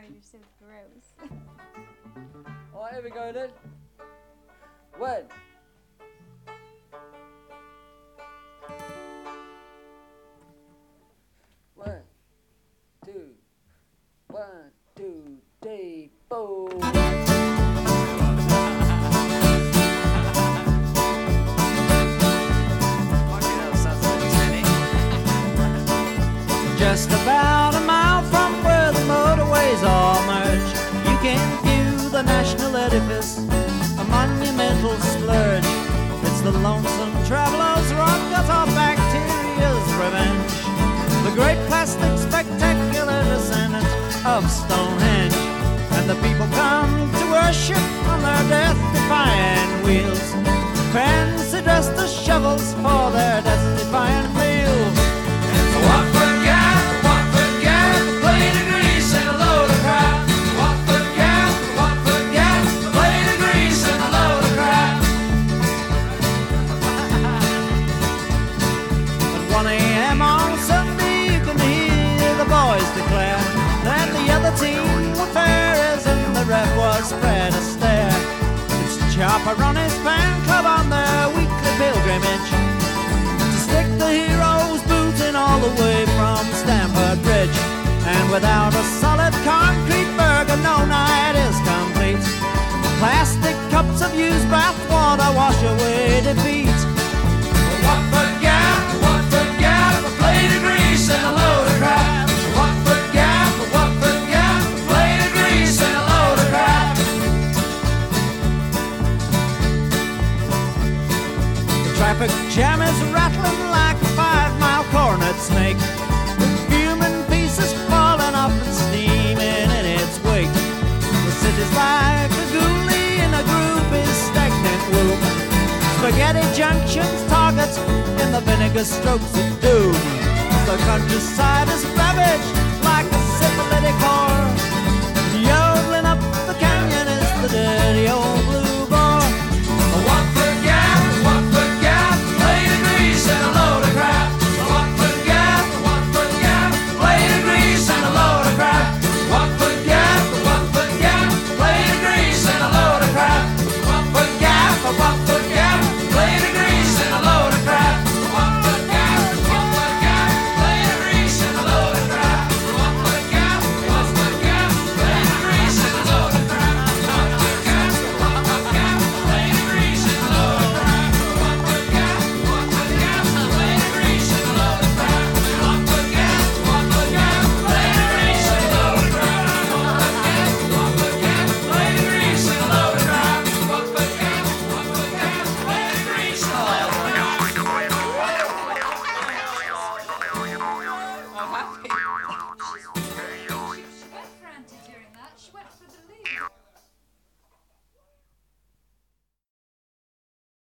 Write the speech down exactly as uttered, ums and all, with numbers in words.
God, you're so gross. Alright, here we go then. One. One, two, one, two, three, four. Just about a mile from where the motorways all merge, you can view the national edifice, a monumental splurge. It's the lonesome traveler's rock, that's our bacteria's revenge. The great plastic spectacular descendant of Stonehenge. And the people come to worship on their death-defying wheels. Fancy dressed as shovels for their death-defying wheels. Watford Gap, Watford Gap, a plate of grease and a load of crap. Watford Gap, Watford Gap, a plate of grease and a load of crap. At one a m on Sunday you can hear the boys declare that the other team were fairies and the ref was Fred Astaire. It's Chopper on his fan club on their weekly pilgrimage to stick the heroes booting all the way from Stamford Bridge. And without a solid concrete burger, no night is complete. Plastic cups of used bath water wash away defeat. Watford Gap, Watford Gap, a plate of grease and a load of crap. Watford Gap, Watford Gap, a plate of grease and a load of crap. The traffic jam is rattling like a five-mile cornet snake, with fuming pieces falling off and steaming in its wake. The city's like a ghoulie in a groovy, stagnant womb. Spaghetti junctions, targets in the vinegar strokes of doom. The countryside is ravaged like a syphilitic whore. Yodeling up the canyon is the dirty old blue bore. Watford Gap, Watford Gap, plate of grease and a load of crap. Watford Gap, Watford Gap, plate of grease and a load of crap. Watford Gap, Watford Gap, plate of grease and a load of crap. Watford Gap, Watford Gap, plate of grease and a load of crap. Watford Gap, Watford Gap, plate of grease and a load of crap. Watford Gap, Watford Gap, plate of grease and a load of crap. Watford Gap, Watford Gap, plate of grease and a load of crap. Watford Gap, Watford Gap, plate of grease and a load of crap. Watford Gap, Watford Gap, plate of grease and a load of crap. Watford Gap, Watford Gap, plate of grease and a load of crap. Watford Gap, Watford Gap, plate of grease and a load of crap. She went frantic during that. She went for the